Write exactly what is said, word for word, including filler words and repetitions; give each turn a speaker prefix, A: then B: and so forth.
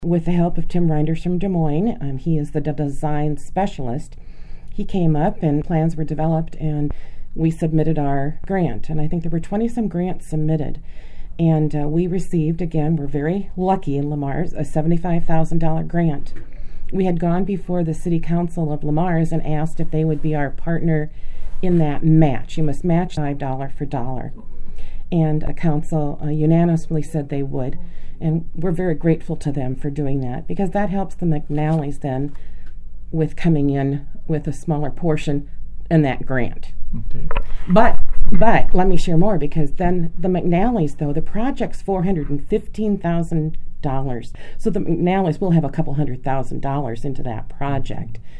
A: With the help of Tim Reinders from Des Moines, um, he is the design specialist, he came up and plans were developed and we submitted our grant. And I think there were twenty-some grants submitted. And uh, we received, again, we're very lucky in Le Mars, a seventy-five thousand dollars grant. We had gone before the City Council of Le Mars and asked if they would be our partner in that match. You must match five dollars for dollar. And a council uh, unanimously said they would. And we're very grateful to them for doing that, because that helps the McNallys then with coming in with a smaller portion in that grant.
B: Okay.
A: But but let me share more, because then the McNallys, though, the project's four hundred fifteen thousand dollars. So the McNallys will have a couple hundred thousand dollars into that project.